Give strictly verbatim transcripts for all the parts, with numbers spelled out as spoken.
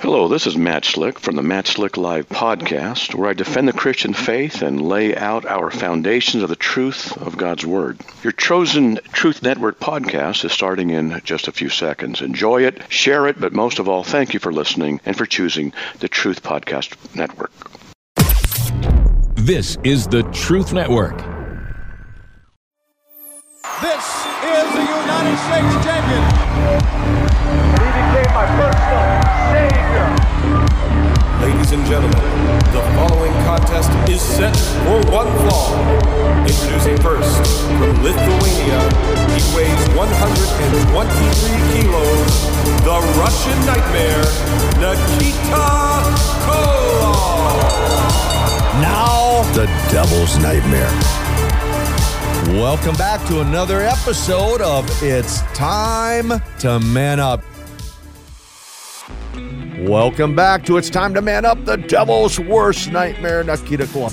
Hello, this is Matt Slick from the Matt Slick Live podcast, where I defend the Christian faith and lay out our foundations of the truth of God's Word. Your chosen Truth Network podcast is starting in just a few seconds. Enjoy it, share it, but most of all, thank you for listening and for choosing the Truth Podcast Network. This is the Truth Network. This is the United States champion. He became my personal savior. Ladies and gentlemen, the following contest is set for one fall. Introducing first, from Lithuania, he weighs one hundred twenty-three kilos, the Russian Nightmare, Nikita Koloff. Now, the Devil's Nightmare. Welcome back to another episode of It's Time to Man Up. Welcome back to It's Time to Man Up, the Devil's Worst Nightmare, Nikita Koloff.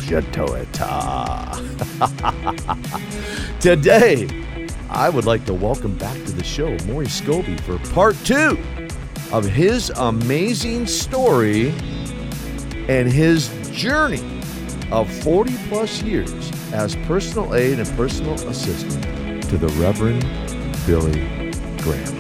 Today, I would like to welcome back to the show Maury Scobie for part two of his amazing story and his journey of forty plus years as personal aide and personal assistant to the Reverend Billy Graham.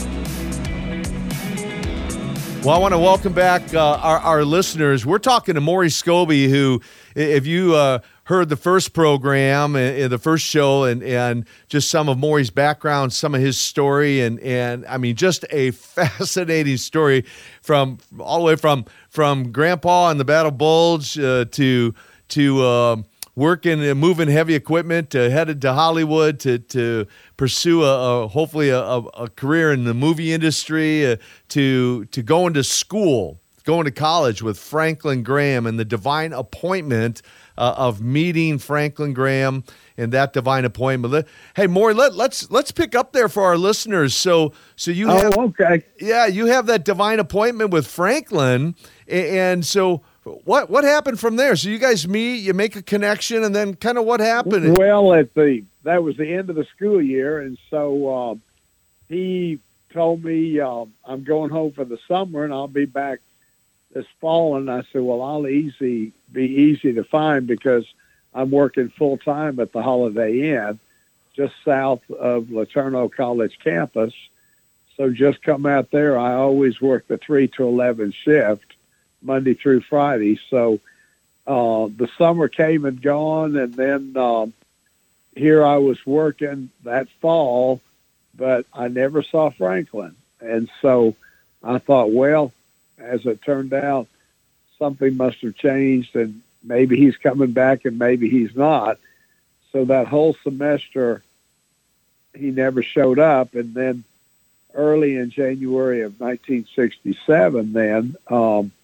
Well, I want to welcome back uh, our, our listeners. We're talking to Maury Scobie, who, if you uh, heard the first program, uh, the first show, and and just some of Maury's background, some of his story, and and I mean, just a fascinating story from all the way from from Grandpa and the Battle Bulge uh, to to uh, working and moving heavy equipment, to headed to Hollywood to to pursue a, a hopefully a, a, a career in the movie industry, uh, to to going to school, going to college with Franklin Graham, and the divine appointment uh, of meeting Franklin Graham and that divine appointment. Hey, Maury, let, let's let's pick up there for our listeners. So so you Oh, have okay. yeah you have that divine appointment with Franklin, and, and so. What what happened from there? So you guys meet, you make a connection, and then kind of what happened? Well, at the that was the end of the school year, and so uh, he told me uh, I'm going home for the summer, and I'll be back this fall. And I said, well, I'll easy be easy to find because I'm working full time at the Holiday Inn, just south of Laterno College campus. So just come out there. I always work the three to eleven shift, Monday through Friday. So uh, the summer came and gone, and then um, here I was working that fall, but I never saw Franklin. And so I thought, well, as it turned out, something must have changed, and maybe he's coming back and maybe he's not. So that whole semester, he never showed up. And then early in January of nineteen sixty-seven, then, um,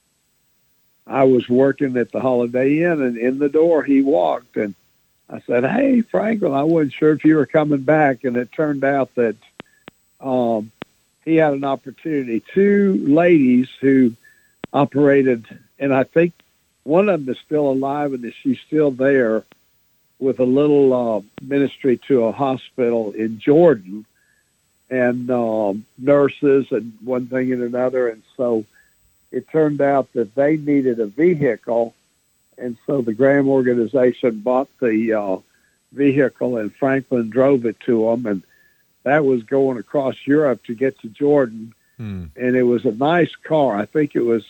I was working at the Holiday Inn, and in the door he walked, and I said, hey, Franklin, I wasn't sure if you were coming back. And it turned out that um, he had an opportunity. Two ladies who operated, and I think one of them is still alive, and she's still there with a little uh, ministry to a hospital in Jordan, and um, nurses and one thing and another. And so it turned out that they needed a vehicle, and so the Graham organization bought the uh, vehicle, and Franklin drove it to them, and that was going across Europe to get to Jordan. Hmm. And it was a nice car. I think it was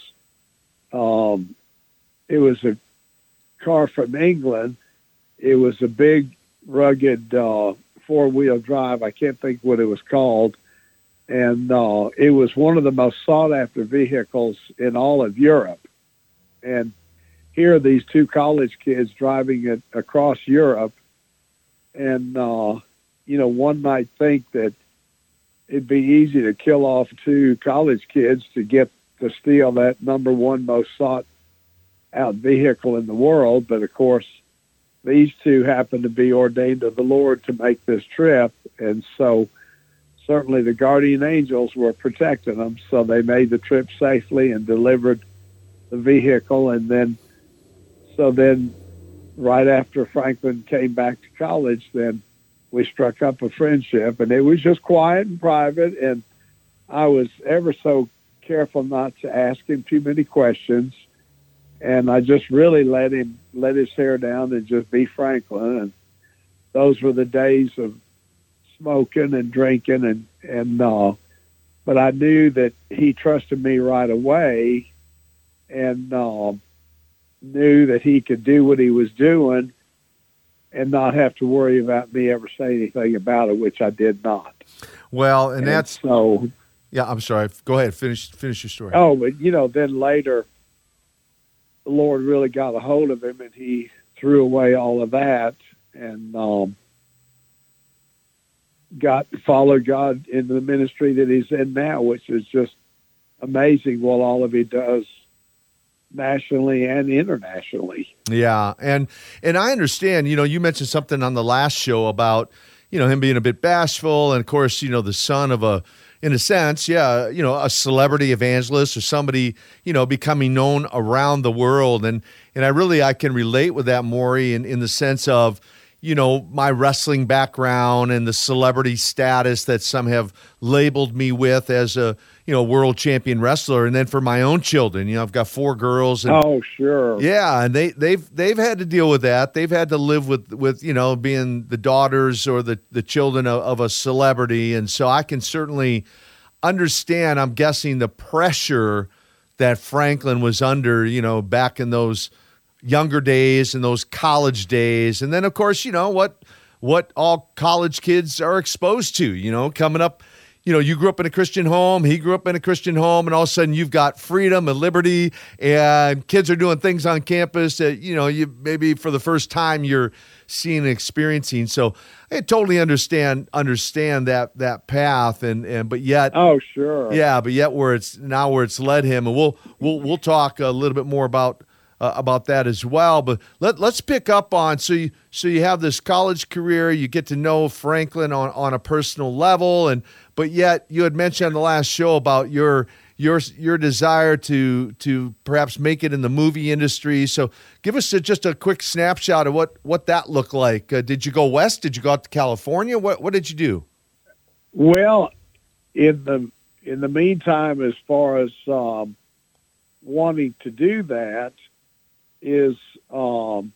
um, it was a car from England. It was a big, rugged uh, four-wheel drive. I can't think what it was called. And uh, it was one of the most sought-after vehicles in all of Europe. And here are these two college kids driving it across Europe. And, uh, you know, one might think that it'd be easy to kill off two college kids to get to steal that number one most sought-out vehicle in the world. But, of course, these two happened to be ordained of the Lord to make this trip. And so certainly the guardian angels were protecting them, so they made the trip safely and delivered the vehicle. And then, so then right after Franklin came back to college, then we struck up a friendship, and it was just quiet and private. And I was ever so careful not to ask him too many questions. And I just really let him let his hair down and just be Franklin. And those were the days of smoking and drinking. And, and uh, but I knew that he trusted me right away and uh, knew that he could do what he was doing and not have to worry about me ever saying anything about it, which I did not. Well, and, and that's so. Yeah, I'm sorry. Go ahead. Finish finish your story. Oh, but you know, then later, the Lord really got a hold of him, and he threw away all of that and um, got followed God into the ministry that he's in now, which is just amazing what all of he does nationally and internationally. Yeah, and and I understand, you know, you mentioned something on the last show about, you know, him being a bit bashful, and of course, you know, the son of a, in a sense, yeah, you know, a celebrity evangelist or somebody, you know, becoming known around the world. And and I really, I can relate with that, Maury, in, in the sense of, you know, my wrestling background and the celebrity status that some have labeled me with as a, you know, world champion wrestler. And then for my own children, you know, I've got four girls. And, oh, sure. Yeah, and they, they've they've had to deal with that. They've had to live with, with you know, being the daughters or the, the children of, of a celebrity. And so I can certainly understand, I'm guessing, the pressure that Franklin was under, you know, back in those younger days and those college days. And then, of course, you know, what what all college kids are exposed to, you know, coming up. You know, you grew up in a Christian home, he grew up in a Christian home, and all of a sudden you've got freedom and liberty, and kids are doing things on campus that, you know, you maybe for the first time you're seeing and experiencing. So I totally understand understand that that path, and, and but yet oh sure yeah, but yet where it's now where it's led him, and we'll we'll we'll talk a little bit more about uh, about that as well. But let let's pick up on so you so you have this college career, you get to know Franklin on on a personal level, and but yet you had mentioned on the last show about your your your desire to to perhaps make it in the movie industry. So give us a, just a quick snapshot of what, what that looked like. Uh, did you go west? Did you go out to California? What what did you do? Well, in the in the meantime, as far as um, wanting to do that, is um,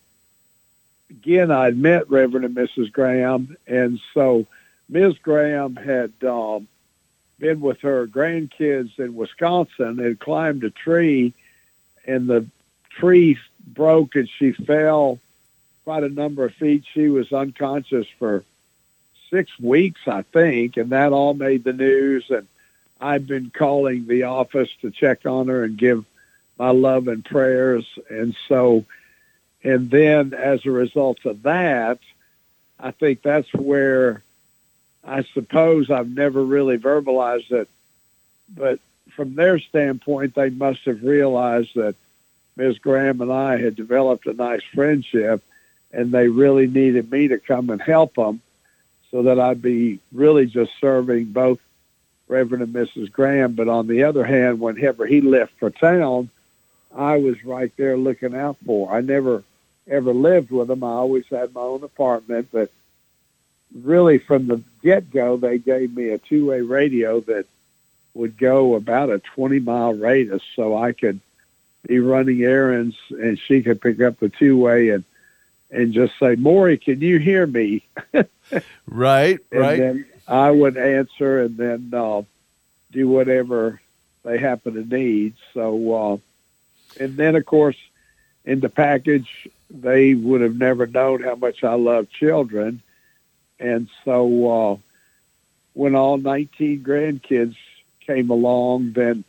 again I'd met Reverend and Missus Graham, and so Miz Graham had um, been with her grandkids in Wisconsin and climbed a tree, and the tree broke and she fell quite a number of feet. She was unconscious for six weeks, I think, and that all made the news. And I've been calling the office to check on her and give my love and prayers. And so, and then as a result of that, I think that's where I suppose I've never really verbalized it, but from their standpoint, they must have realized that Miz Graham and I had developed a nice friendship, and they really needed me to come and help them so that I'd be really just serving both Reverend and Missus Graham. But on the other hand, whenever he left for town, I was right there looking out for. I never ever lived with him. I always had my own apartment, but really from the get-go, they gave me a two-way radio that would go about a twenty-mile radius, so I could be running errands, and she could pick up the two-way and and just say, "Maury, can you hear me?" Right, and right. then I would answer, and then uh, do whatever they happen to need. So, uh, and then, of course, in the package, they would have never known how much I love children. And so uh, when all nineteen grandkids came along, then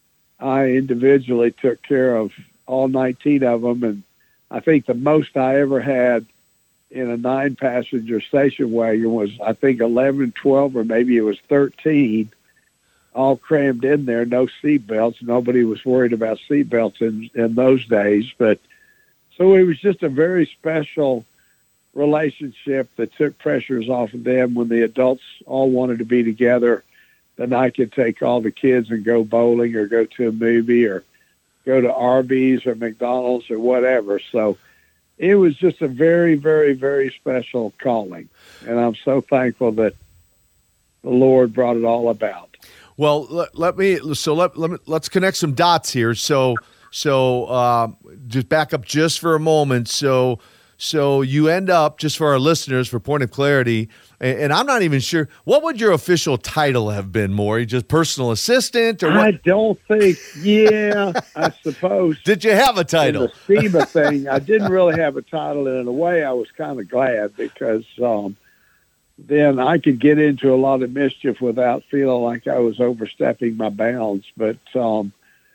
I individually took care of all nineteen of them. And I think the most I ever had in a nine-passenger station wagon was, I think, eleven, twelve, or maybe it was thirteen, all crammed in there, no seatbelts. Nobody was worried about seatbelts in, in those days. But so it was just a very special relationship that took pressures off of them. When the adults all wanted to be together, then I could take all the kids and go bowling or go to a movie or go to Arby's or McDonald's or whatever. So it was just a very, very, very special calling. And I'm so thankful that the Lord brought it all about. Well, let, let me so let, let me let's connect some dots here. So so uh, just back up just for a moment. So so you end up, just for our listeners, for point of clarity, and, and I'm not even sure, what would your official title have been, Maury? Just personal assistant, or what? I don't think. Yeah, I suppose. Did you have a title? In the SEMA thing, I didn't really have a title, and in a way, I was kind of glad because um, then I could get into a lot of mischief without feeling like I was overstepping my bounds. But um,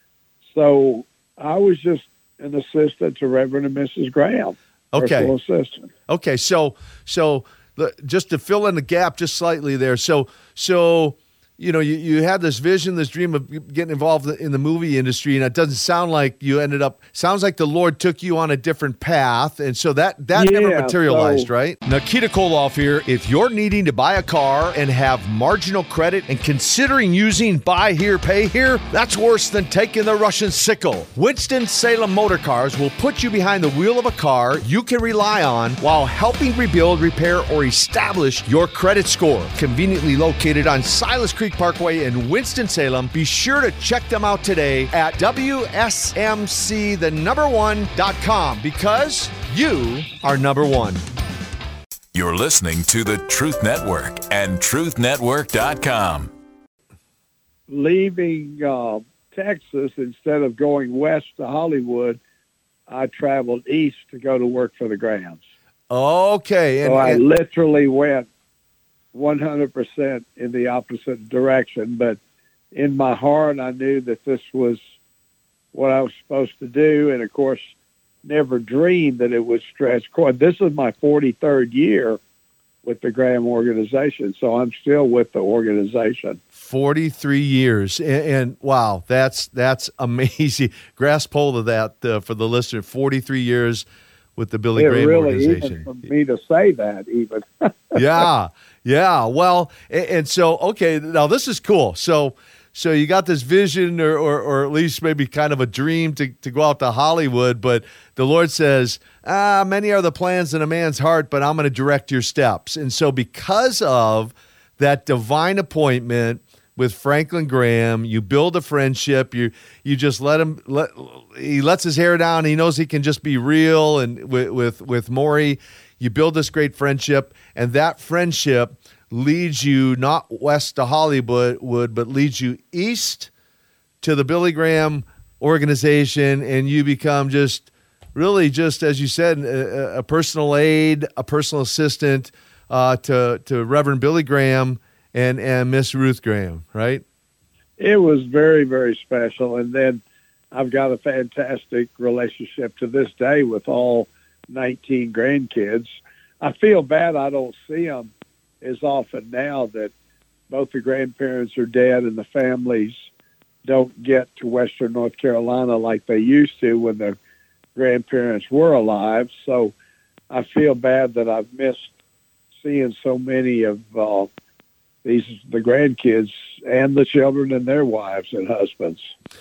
so I was just an assistant to Reverend and Missus Graham. Okay. Personal assistant. Okay. So, so the, just to fill in the gap just slightly there. So, so, you know, you, you had this vision, this dream of getting involved in the movie industry, and it doesn't sound like you ended up, sounds like the Lord took you on a different path, and so that, that yeah, never materialized, so, right? Nikita Koloff here. If you're needing to buy a car and have marginal credit and considering using buy here, pay here, that's worse than taking the Russian sickle. Winston-Salem Motor Cars will put you behind the wheel of a car you can rely on while helping rebuild, repair, or establish your credit score. Conveniently located on Silas Creek Parkway in Winston-Salem. Be sure to check them out today at W S M C the number one dot com because you are number one. You're listening to the Truth Network and truth network dot com. Leaving uh, Texas, instead of going west to Hollywood, I traveled east to go to work for the Grahams. Okay. And, so I and- literally went one hundred percent in the opposite direction, but in my heart, I knew that this was what I was supposed to do. And of course, never dreamed that it would stretch. This is my forty-third year with the Graham organization. So I'm still with the organization. forty-three years. And, and wow, that's, that's amazing. Grasp hold of that uh, for the listener. forty-three years with the Billy it Graham really, organization. Even for me to say that even. yeah. Yeah. Well, and, and so, okay, now this is cool. So, so you got this vision or, or, or at least maybe kind of a dream to, to go out to Hollywood, but the Lord says, ah, many are the plans in a man's heart, but I'm going to direct your steps. And so because of that divine appointment with Franklin Graham, you build a friendship, you, you just let him, let, he lets his hair down. He knows he can just be real. And with, with, with Maury, you build this great friendship, and that friendship leads you not west to Hollywood, but leads you east to the Billy Graham organization, and you become just really just, as you said, a, a personal aide, a personal assistant uh, to to Reverend Billy Graham and, and Miss Ruth Graham, right? It was very, very special. And then I've got a fantastic relationship to this day with all nineteen grandkids. I feel bad I don't see them as often now that both the grandparents are dead and the families don't get to Western North Carolina like they used to when the grandparents were alive. So I feel bad that I've missed seeing so many of uh, these the grandkids and the children and their wives and husbands.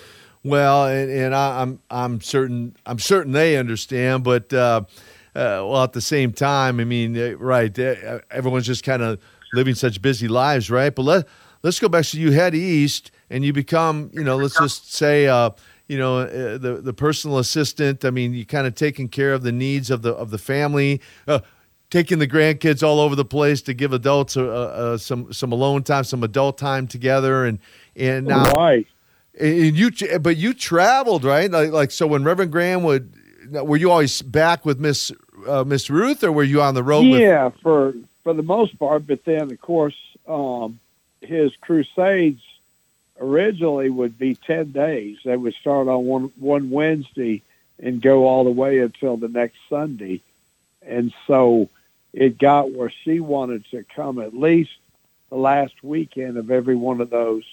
Well, and, and I, I'm I'm certain I'm certain they understand, but uh, uh, well, at the same time, I mean, uh, right? Uh, everyone's just kind of living such busy lives, right? But let let's go back. So you head east, and you become, you know, let's just say, uh, you know, uh, the the personal assistant. I mean, you kind of taking care of the needs of the of the family. Uh, taking the grandkids all over the place to give adults uh, uh, some some alone time, some adult time together, and and now. Right. And you, but you traveled, right? Like, like, so when Reverend Graham would, were you always back with Miss uh, Miss Ruth, or were you on the road? Yeah, with... for for the most part. But then, of course, um, his crusades originally would be ten days. They would start on one one Wednesday and go all the way until the next Sunday. And so it got where she wanted to come at least the last weekend of every one of those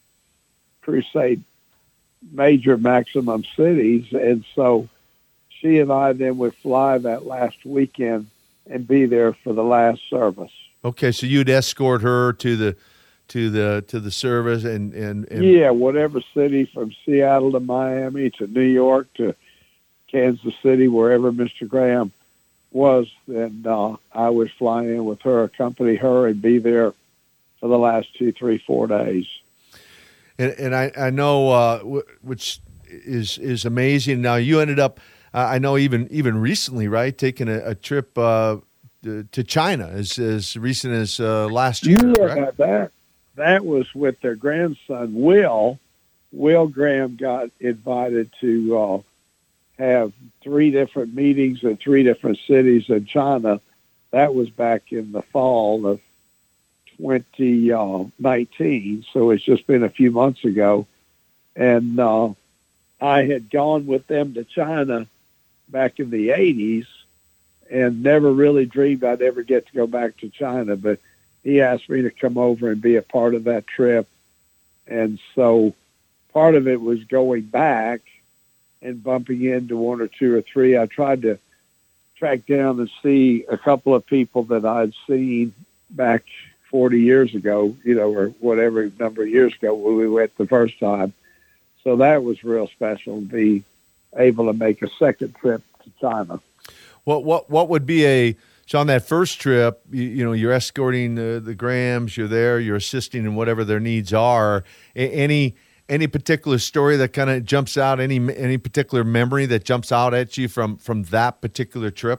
crusade major maximum cities. And so she and I then would fly that last weekend and be there for the last service. Okay, so you'd escort her to the to the to the service and, and, and yeah, whatever city, from Seattle to Miami to New York to Kansas City, wherever Mister Graham was, then uh, I would fly in with her, accompany her, and be there for the last two, three, four days. and, and I, I know uh, w- which is is amazing. Now you ended up, uh, I know even even recently, right, taking a, a trip uh, to China as as recent as uh, last year. Yeah, correct? that that was with their grandson Will. Will Graham got invited to uh, have three different meetings in three different cities in China. That was back in the fall of twenty nineteen, so it's just been a few months ago. And uh, I had gone with them to China back in the eighties and never really dreamed I'd ever get to go back to China. But he asked me to come over and be a part of that trip. And so part of it was going back and bumping into one or two or three. I tried to track down and see a couple of people that I'd seen back forty years ago, you know, or whatever number of years ago when we went the first time. So that was real special to be able to make a second trip to China. What what what would be a so on that first trip? You, you know, you're escorting the, the Grahams. You're there. You're assisting in whatever their needs are. A, any any particular story that kind of jumps out? Any any particular memory that jumps out at you from from that particular trip?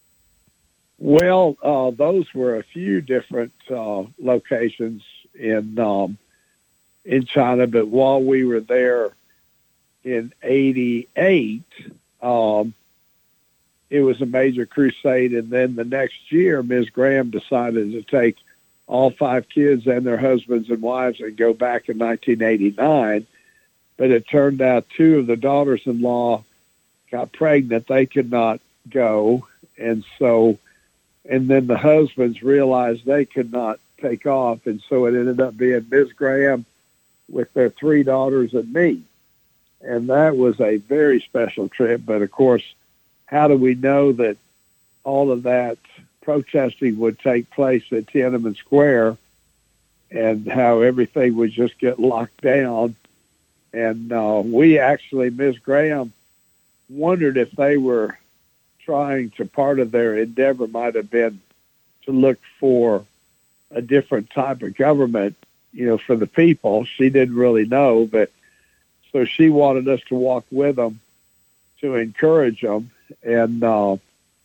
Well, uh, those were a few different uh, locations in um, in China, but while we were there in eighty-eight, um, it was a major crusade. And then the next year, Miz Graham decided to take all five kids and their husbands and wives and go back in nineteen eighty-nine. But it turned out two of the daughters-in-law got pregnant. They could not go. And so, and then the husbands realized they could not take off. And so it ended up being Miz Graham with their three daughters and me. And that was a very special trip. But of course, how do we know that all of that protesting would take place at Tiananmen Square and how everything would just get locked down? And uh, we actually, Miz Graham wondered if they were trying to, part of their endeavor might have been to look for a different type of government, you know, for the people. She didn't really know, but so she wanted us to walk with them to encourage them. And uh,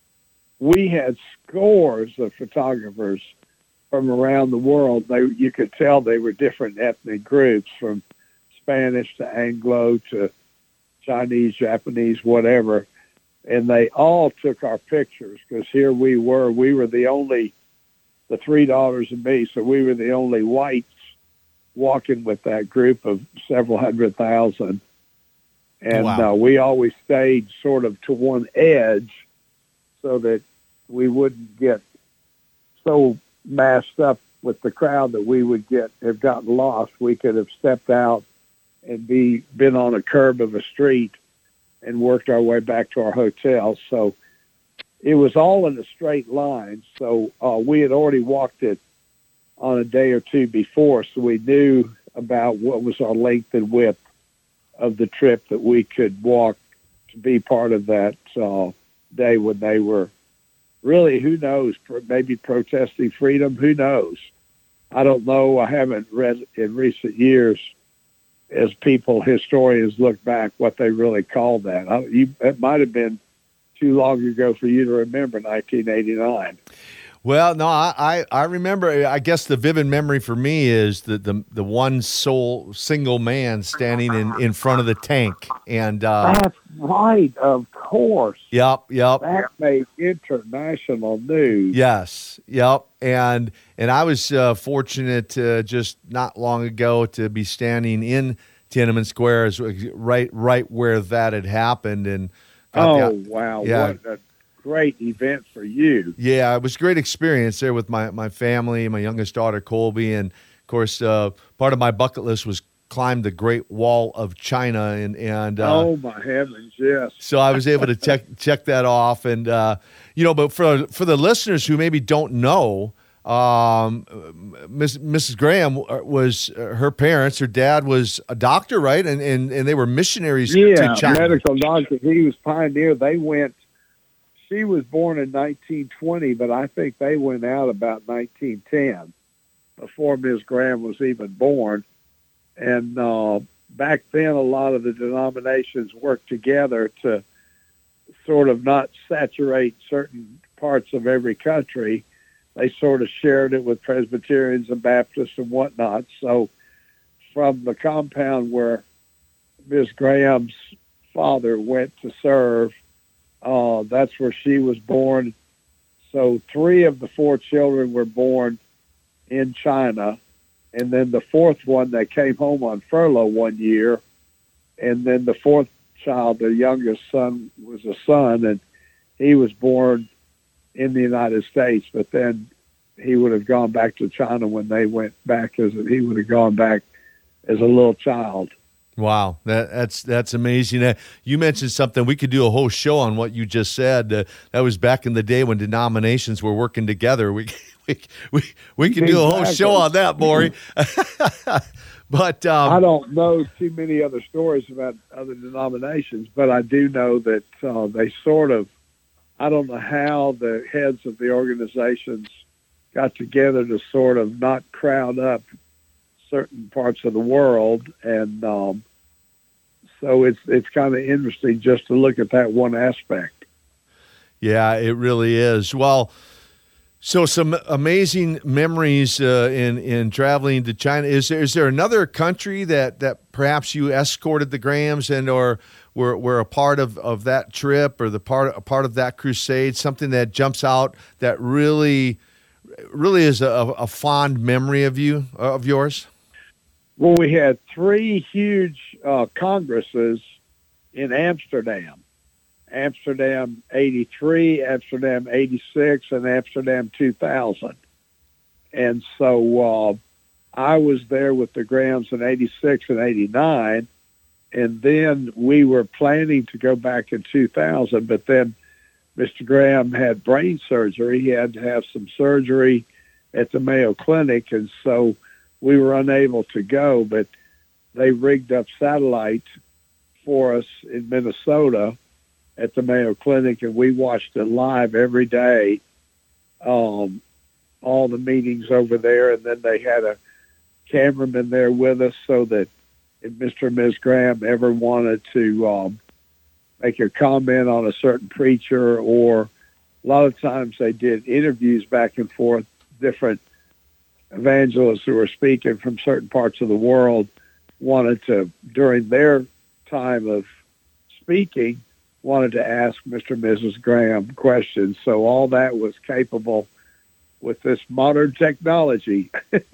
we had scores of photographers from around the world. They, you could tell they were different ethnic groups, from Spanish to Anglo to Chinese, Japanese, whatever. And they all took our pictures because here we were. We were the only, the three daughters and me, so we were the only whites walking with that group of several hundred thousand. And Wow. uh, we always stayed sort of to one edge so that we wouldn't get so massed up with the crowd that we would get have gotten lost. We could have stepped out and be been on a curb of a street and worked our way back to our hotel. So it was all in a straight line. So uh, we had already walked it on a day or two before, so we knew about what was our length and width of the trip that we could walk to be part of that uh, day when they were really, who knows, maybe protesting freedom, who knows. I don't know. I haven't read in recent years, as people, historians look back, what they really called that. I, you, it might have been too long ago for you to remember nineteen eighty-nine. Well, no, I, I, I remember. I guess the vivid memory for me is the the, the one sole single man standing in, in front of the tank, and uh, That's right, of course. Yep, yep. That made international news. Yes, yep. And and I was uh, fortunate uh, just not long ago to be standing in Tiananmen Square, is right right where that had happened, and got Oh the, wow, yeah. what a great event for you. Yeah, it was a great experience there with my, my family, my youngest daughter, Colby. And, of course, uh, part of my bucket list was climb the Great Wall of China. And, and uh, Oh, my heavens, yes. so I was able to check check that off. And, uh, you know, but for for the listeners who maybe don't know, um, Miss, Missus Graham was, uh, her parents, her dad was a doctor, right? And, and, and they were missionaries Yeah, to China. medical doctor. He was pioneer. They went, she was born in nineteen twenty, but I think they went out about nineteen ten, before Miz Graham was even born. And uh, back then, a lot of the denominations worked together to sort of not saturate certain parts of every country. They sort of shared it with Presbyterians and Baptists and whatnot. So from the compound where Miz Graham's father went to serve, uh, that's where she was born. So three of the four children were born in China. And then the fourth one, they came home on furlough one year. And then the fourth child, the youngest son, was a son, and he was born in the United States. But then he would have gone back to China when they went back, as he would have gone back as a little child. Wow, that, that's that's amazing. Uh, you mentioned something. We could do a whole show on what you just said. Uh, that was back in the day when denominations were working together. We we we, we could do a whole show on that, Maury. But um, I don't know too many other stories about other denominations, but I do know that uh, they sort of, I don't know how the heads of the organizations got together to sort of not crowd up certain parts of the world. And um, so it's it's kind of interesting just to look at that one aspect. Yeah, it really is. Well, so some amazing memories uh, in in traveling to China. Is there is there another country that, that perhaps you escorted the Grahams and or were were a part of, of that trip or the part a part of that crusade? Something that jumps out that really really is a, a fond memory of you of yours? Well, we had three huge uh, congresses in Amsterdam. Amsterdam eighty-three, Amsterdam eighty-six, and Amsterdam two thousand. And so uh, I was there with the Grahams in eighty-six and eighty-nine, and then we were planning to go back in two thousand, but then Mister Graham had brain surgery. He had to have some surgery at the Mayo Clinic, and so we were unable to go, but they rigged up satellites for us in Minnesota at the Mayo Clinic, and we watched it live every day, um, all the meetings over there, and then they had a cameraman there with us so that if Mister and Miz Graham ever wanted to um, make a comment on a certain preacher, or a lot of times they did interviews back and forth, different evangelists who were speaking from certain parts of the world wanted to, during their time of speaking, wanted to ask Mister and Missus Graham questions. So all that was capable with this modern technology.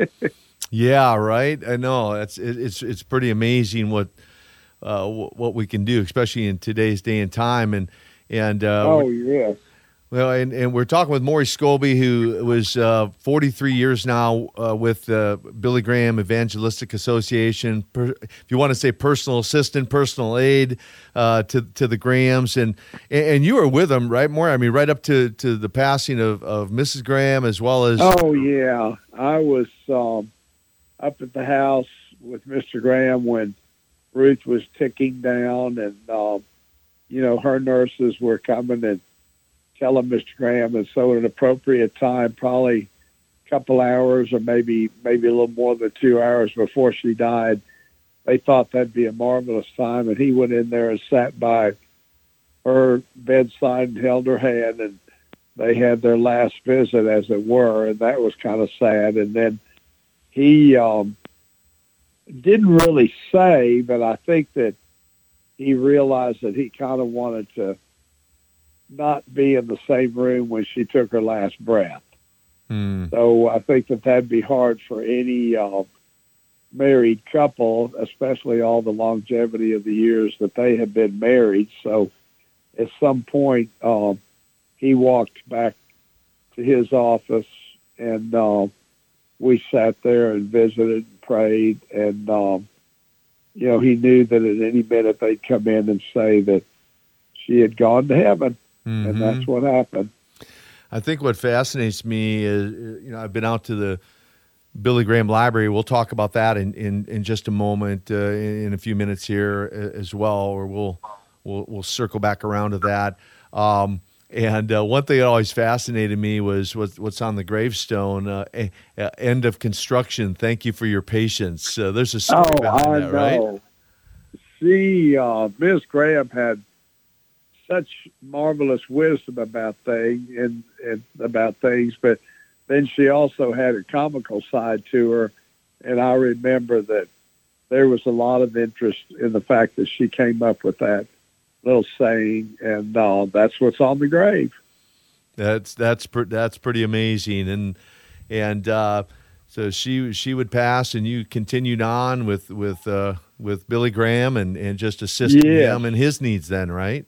Yeah, right. I know it's it's it's pretty amazing what uh, what we can do, especially in today's day and time. And and uh, oh yes. Well, and, and we're talking with Maury Scobie, who was uh, forty-three years now uh, with uh, Billy Graham Evangelistic Association. Per, if you want to say personal assistant, personal aide uh, to to the Grahams, and and you were with them, right, Maury? I mean, right up to, to the passing of, of Missus Graham, as well as. Oh yeah, I was um, up at the house with Mister Graham when Ruth was ticking down, and um, you know, her nurses were coming and telling Mister Graham, and so at an appropriate time, probably a couple hours or maybe maybe a little more than two hours before she died, they thought that'd be a marvelous time, and he went in there and sat by her bedside and held her hand, and they had their last visit, as it were, and that was kind of sad. And then he um, didn't really say, but I think that he realized that he kind of wanted to not be in the same room when she took her last breath. Mm. So I think that that'd be hard for any uh, married couple, especially all the longevity of the years that they have been married. So at some point, uh, he walked back to his office, and uh, we sat there and visited and prayed. And, um, you know, he knew that at any minute they'd come in and say that she had gone to heaven. Mm-hmm. And that's what happened. I think what fascinates me is, you know, I've been out to the Billy Graham Library. We'll talk about that in, in, in just a moment, uh, in, in a few minutes here as well, or we'll we'll we'll circle back around to that. Um, And uh, one thing that always fascinated me was what, what's on the gravestone, uh, a, a end of construction. Thank you for your patience. Uh, there's a story oh, behind I that, know. right? She, uh, Miss Graham had such marvelous wisdom about things and, and about things, but then she also had a comical side to her. And I remember that there was a lot of interest in the fact that she came up with that little saying, and uh, that's what's on the grave. That's that's pr- that's pretty amazing, and and uh, so she she would pass, and you continued on with with uh, with Billy Graham and, and just assisting yes. him and his needs. Then, right?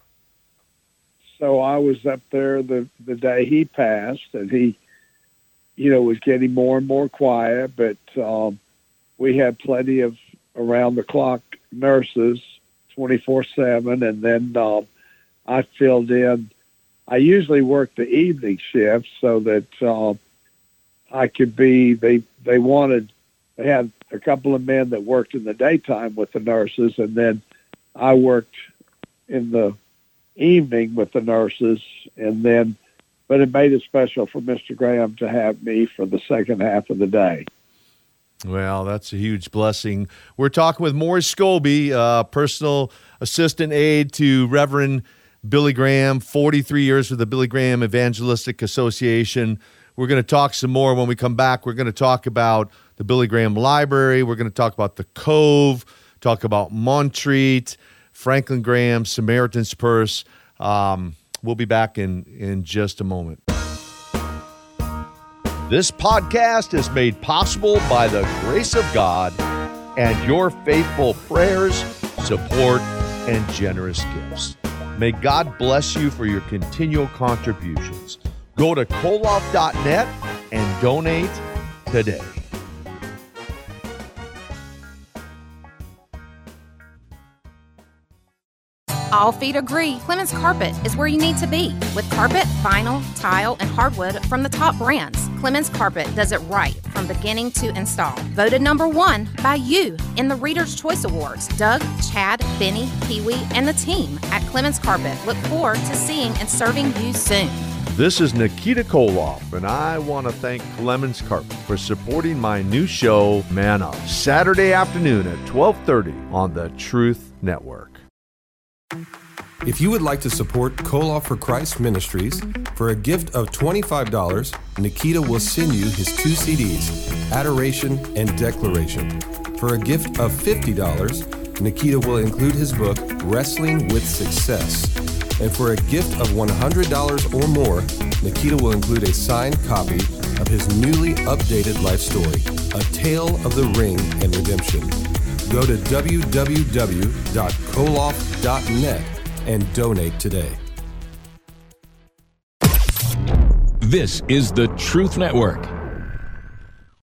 So I was up there the the day he passed, and he, you know, was getting more and more quiet, but um, we had plenty of around the clock nurses. twenty-four seven, and then uh, I filled in. I usually work the evening shift so that uh, I could be, they, they wanted, they had a couple of men that worked in the daytime with the nurses, and then I worked in the evening with the nurses, and then, but it made it special for Mister Graham to have me for the second half of the day. Well, that's a huge blessing. We're talking with Morris Scobie, uh, personal assistant aide to Reverend Billy Graham, forty-three years with the Billy Graham Evangelistic Association. We're going to talk some more when we come back. We're going to talk about the Billy Graham Library. We're going to talk about the Cove, talk about Montreat, Franklin Graham, Samaritan's Purse. Um, we'll be back in, in just a moment. This podcast is made possible by the grace of God and your faithful prayers, support, and generous gifts. May God bless you for your continual contributions. Go to koloff dot net and donate today. All feet agree Clemens Carpet is where you need to be. With carpet, vinyl, tile, and hardwood from the top brands, Clemens Carpet does it right from beginning to install. Voted number one by you in the Reader's Choice Awards. Doug, Chad, Benny, Pee-wee, and the team at Clemens Carpet look forward to seeing and serving you soon. This is Nikita Koloff, and I want to thank Clemens Carpet for supporting my new show, Man Up, Saturday afternoon at twelve thirty on the Truth Network. If you would like to support Koloff for Christ Ministries, for a gift of twenty-five dollars, Nikita will send you his two C Ds, Adoration and Declaration. For a gift of fifty dollars, Nikita will include his book, Wrestling with Success. And for a gift of one hundred dollars or more, Nikita will include a signed copy of his newly updated life story, A Tale of the Ring and Redemption. Go to w w w dot koloff dot net and donate today. This is the Truth Network.